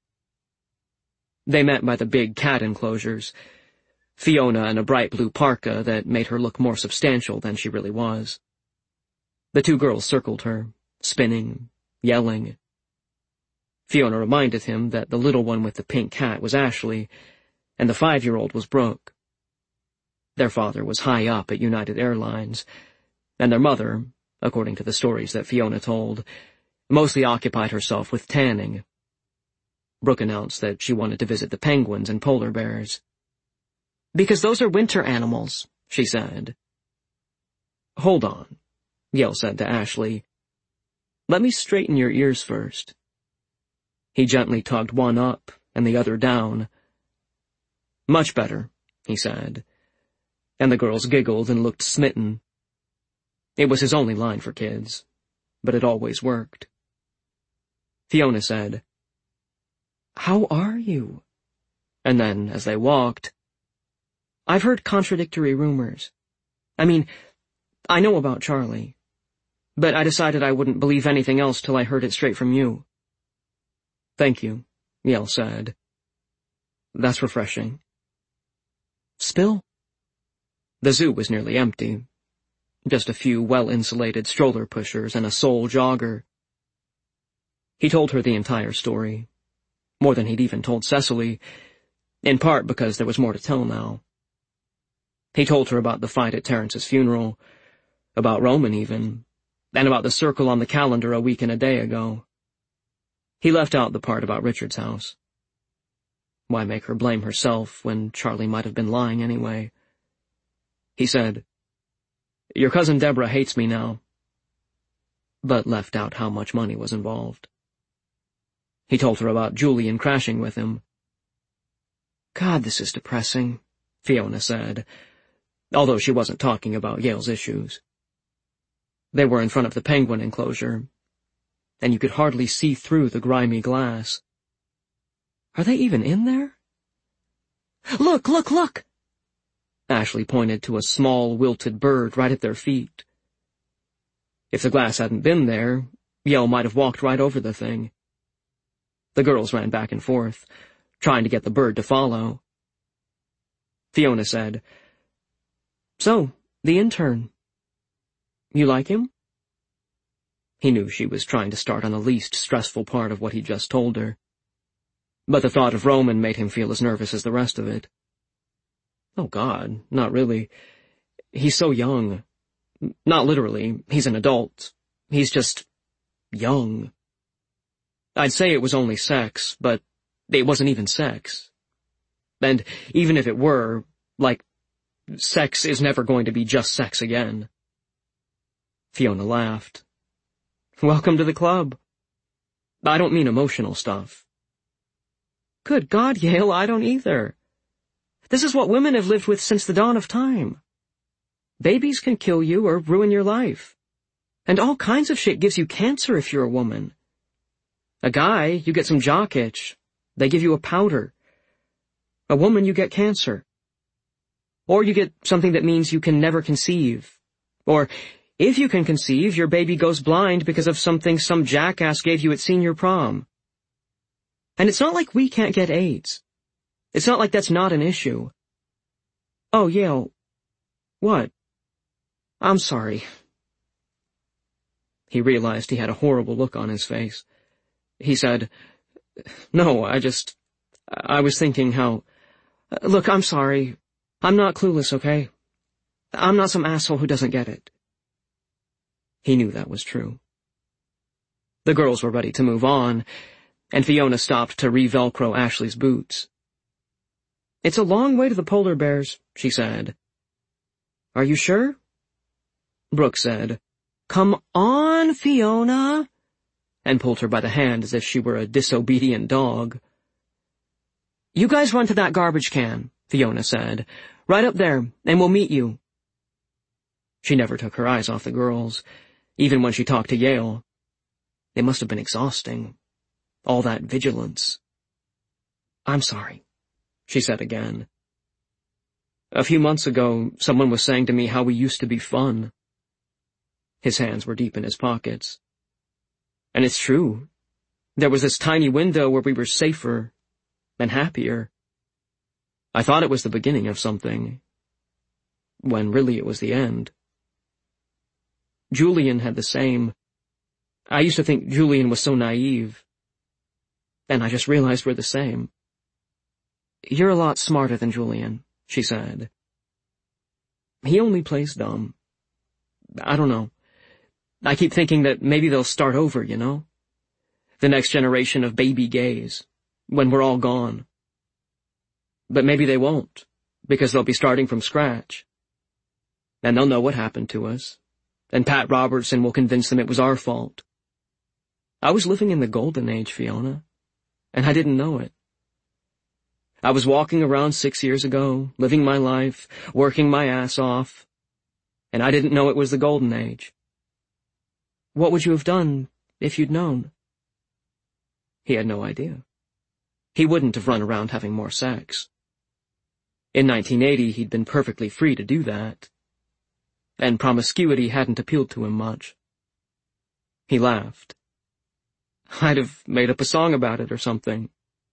They met by the big cat enclosures, Fiona in a bright blue parka that made her look more substantial than she really was. The 2 girls circled her, spinning, yelling. Fiona reminded him that the little one with the pink cat was Ashley, and the 5-year-old was Brooke. Their father was high up at United Airlines, and their mother, according to the stories that Fiona told, mostly occupied herself with tanning. Brooke announced that she wanted to visit the penguins and polar bears. "Because those are winter animals," she said. "Hold on," Yale said to Ashley. "Let me straighten your ears first." He gently tugged one up and the other down. "Much better," he said, and the girls giggled and looked smitten. It was his only line for kids, but it always worked. Fiona said, "How are you?" And then, as they walked, "I've heard contradictory rumors. I mean, I know about Charlie, but I decided I wouldn't believe anything else till I heard it straight from you." "Thank you," Yale said. "That's refreshing." "Spill?" The zoo was nearly empty. Just a few well-insulated stroller pushers and a sole jogger. He told her the entire story, more than he'd even told Cecily, in part because there was more to tell now. He told her about the fight at Terrence's funeral, about Roman even, and about the circle on the calendar a week and a day ago. He left out the part about Richard's house. Why make her blame herself when Charlie might have been lying anyway? He said, "Your cousin Deborah hates me now," but left out how much money was involved. He told her about Julian crashing with him. "God, this is depressing," Fiona said, although she wasn't talking about Yale's issues. They were in front of the penguin enclosure, and you could hardly see through the grimy glass. "Are they even in there?" "Look, look, look!" Ashley pointed to a small, wilted bird right at their feet. If the glass hadn't been there, Yale might have walked right over the thing. The girls ran back and forth, trying to get the bird to follow. Fiona said, "So, the intern. You like him?" He knew she was trying to start on the least stressful part of what he'd just told her. But the thought of Roman made him feel as nervous as the rest of it. "Oh, God, not really. He's so young. Not literally, he's an adult. He's just young. I'd say it was only sex, but it wasn't even sex. And even if it were, sex is never going to be just sex again." Fiona laughed. "Welcome to the club." I don't mean emotional stuff. Good God, Yale, I don't either. This is what women have lived with since the dawn of time. Babies can kill you or ruin your life. And all kinds of shit gives you cancer if you're a woman. A guy, you get some jock itch. They give you a powder. A woman, you get cancer. Or you get something that means you can never conceive. Or, if you can conceive, your baby goes blind because of something some jackass gave you at senior prom. And it's not like we can't get AIDS. It's not like that's not an issue. Oh, Yale. What? I'm sorry. He realized he had a horrible look on his face. He said, "No, I was thinking how... Look, I'm sorry. I'm not clueless, okay? I'm not some asshole who doesn't get it." He knew that was true. The girls were ready to move on, and Fiona stopped to re-velcro Ashley's boots. "It's a long way to the polar bears," she said. "Are you sure?" Brooke said, "Come on, Fiona," and pulled her by the hand as if she were a disobedient dog. "You guys run to that garbage can," Fiona said. "Right up there, and we'll meet you." She never took her eyes off the girls, even when she talked to Yale. It must have been exhausting. All that vigilance. "I'm sorry," she said again. "A few months ago, someone was saying to me how we used to be fun." His hands were deep in his pockets. "And it's true. There was this tiny window where we were safer and happier. I thought it was the beginning of something, when really it was the end. Julian had the same. I used to think Julian was so naive. And I just realized we're the same." "You're a lot smarter than Julian," she said. "He only plays dumb. I don't know. I keep thinking that maybe they'll start over, you know? The next generation of baby gays, when we're all gone. But maybe they won't, because they'll be starting from scratch. And they'll know what happened to us, and Pat Robertson will convince them it was our fault. I was living in the golden age, Fiona, and I didn't know it. I was walking around 6 years ago, living my life, working my ass off, and I didn't know it was the golden age." "What would you have done if you'd known?" He had no idea. He wouldn't have run around having more sex. In 1980, he'd been perfectly free to do that. And promiscuity hadn't appealed to him much. He laughed. "I'd have made up a song about it or something."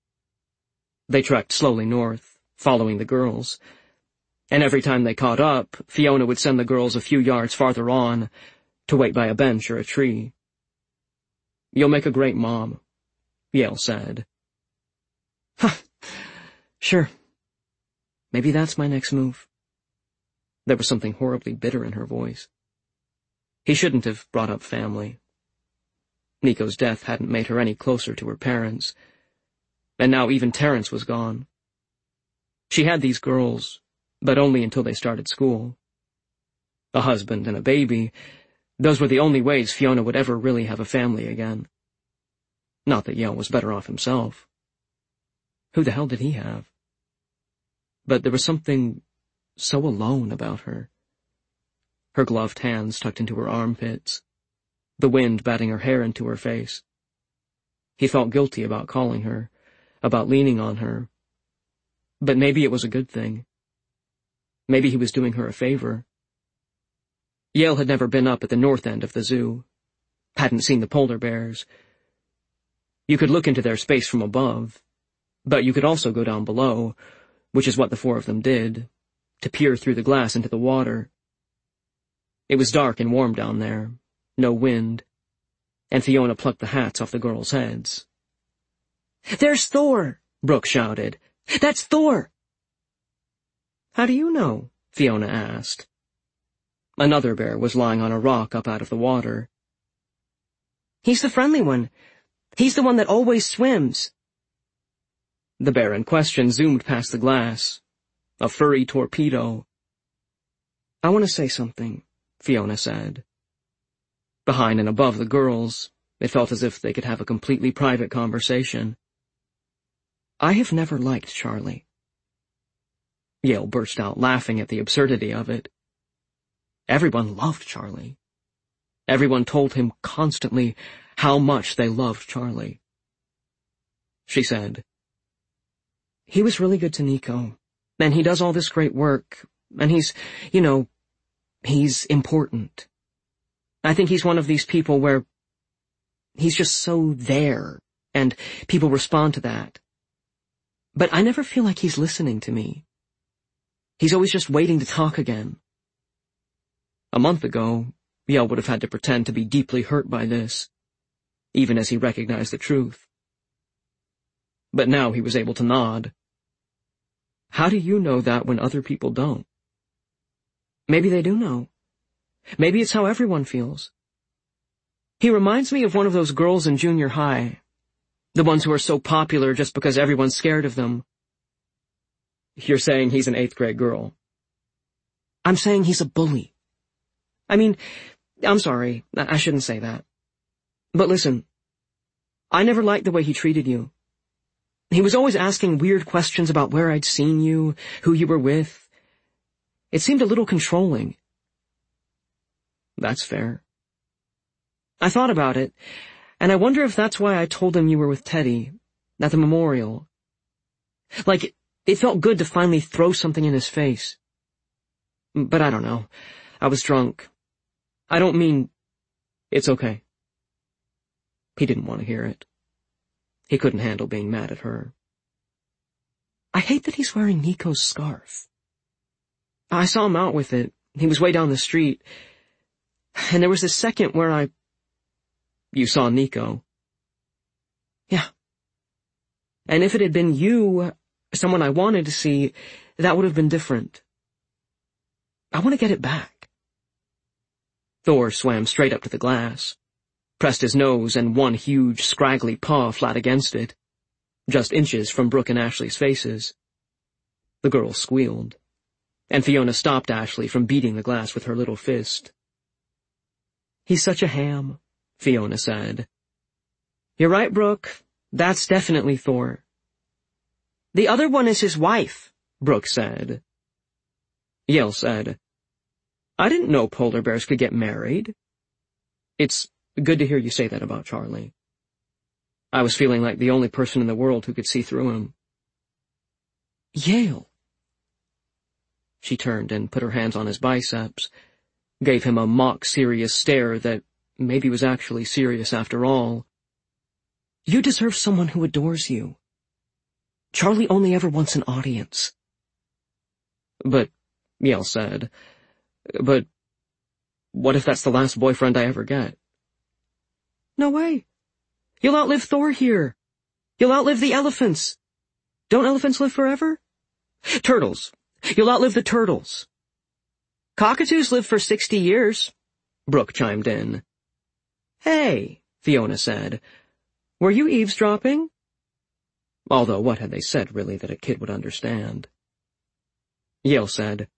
They trekked slowly north, following the girls. And every time they caught up, Fiona would send the girls a few yards farther on, to wait by a bench or a tree. "You'll make a great mom," Yale said. "Huh, sure. Maybe that's my next move." There was something horribly bitter in her voice. He shouldn't have brought up family. Nico's death hadn't made her any closer to her parents, and now even Terrence was gone. She had these girls, but only until they started school. A husband and a baby, those were the only ways Fiona would ever really have a family again. Not that Yale was better off himself. Who the hell did he have? But there was something so alone about her. Her gloved hands tucked into her armpits, the wind batting her hair into her face. He felt guilty about calling her, about leaning on her. But maybe it was a good thing. Maybe he was doing her a favor. Yale had never been up at the north end of the zoo, hadn't seen the polar bears. You could look into their space from above, but you could also go down below, which is what the four of them did, to peer through the glass into the water. It was dark and warm down there, no wind, and Fiona plucked the hats off the girls' heads. "There's Thor!" Brooke shouted. "That's Thor!" "How do you know?" Fiona asked. Another bear was lying on a rock up out of the water. "He's the friendly one. He's the one that always swims." The bear in question zoomed past the glass, a furry torpedo. "I want to say something," Fiona said. Behind and above the girls, It felt as if they could have a completely private conversation. "I have never liked Charlie." Yale burst out laughing at the absurdity of it. Everyone loved Charlie. Everyone told him constantly how much they loved Charlie. She said, "He was really good to Nico, and he does all this great work, and he's important. I think he's one of these people where he's just so there, and people respond to that. But I never feel like he's listening to me. He's always just waiting to talk again." A month ago, Yale would have had to pretend to be deeply hurt by this, even as he recognized the truth. But now he was able to nod. "How do you know that when other people don't?" "Maybe they do know. Maybe it's how everyone feels. He reminds me of one of those girls in junior high, the ones who are so popular just because everyone's scared of them." "You're saying he's an 8th grade girl?" "I'm saying he's a bully. I mean, I'm sorry, I shouldn't say that. But listen, I never liked the way he treated you. He was always asking weird questions about where I'd seen you, who you were with. It seemed a little controlling." "That's fair." "I thought about it, and I wonder if that's why I told him you were with Teddy, at the memorial. Like, it felt good to finally throw something in his face. But I don't know. I was drunk. I don't mean—" "It's okay." He didn't want to hear it. He couldn't handle being mad at her. "I hate that he's wearing Nico's scarf. I saw him out with it. He was way down the street. And there was this second where "You saw Nico?" "Yeah. And if it had been you, someone I wanted to see, that would have been different. I want to get it back." Thor swam straight up to the glass, pressed his nose and one huge, scraggly paw flat against it, just inches from Brooke and Ashley's faces. The girl squealed, and Fiona stopped Ashley from beating the glass with her little fist. "He's such a ham," Fiona said. "You're right, Brooke. That's definitely Thor." "The other one is his wife," Brooke said. Yale said, "I didn't know polar bears could get married." "It's good to hear you say that about Charlie. I was feeling like the only person in the world who could see through him." "Yale." She turned and put her hands on his biceps, gave him a mock-serious stare that maybe was actually serious after all. "You deserve someone who adores you. Charlie only ever wants an audience." "But," Yale said, "but what if that's the last boyfriend I ever get?" "No way. You'll outlive Thor here. You'll outlive the elephants. Don't elephants live forever? Turtles. You'll outlive the turtles." "Cockatoos live for 60 years, Brooke chimed in. "Hey," Fiona said, "were you eavesdropping?" Although what had they said, really, that a kid would understand? Yale said,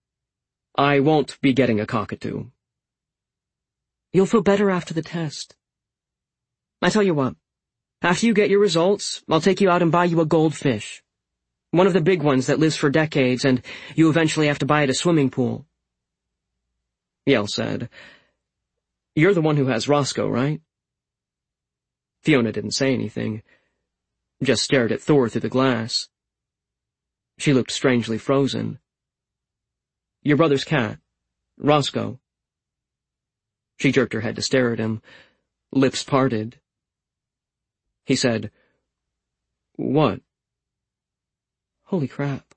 "I won't be getting a cockatoo." "You'll feel better after the test. I tell you what, after you get your results, I'll take you out and buy you a goldfish. One of the big ones that lives for decades, and you eventually have to buy at a swimming pool." Yale said, "You're the one who has Roscoe, right?" Fiona didn't say anything, just stared at Thor through the glass. She looked strangely frozen. "Your brother's cat, Roscoe." She jerked her head to stare at him, lips parted. He said, "What?" "Holy crap.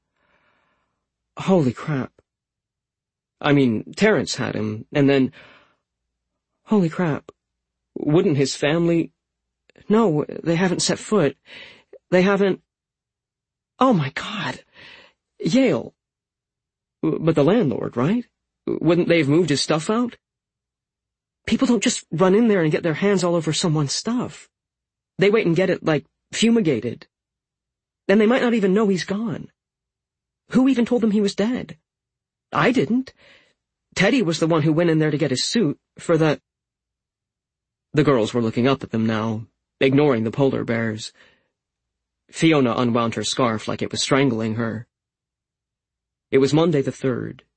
Holy crap. I mean, Terrence had him, and then... Holy crap. Wouldn't his family... No, they haven't set foot. They haven't... Oh my God. Yale. But the landlord, right? Wouldn't they have moved his stuff out? People don't just run in there and get their hands all over someone's stuff. They wait and get it, like, fumigated. Then they might not even know he's gone. Who even told them he was dead? I didn't. Teddy was the one who went in there to get his suit, for the... The girls were looking up at them now, ignoring the polar bears. Fiona unwound her scarf like it was strangling her. It was Monday the 3rd.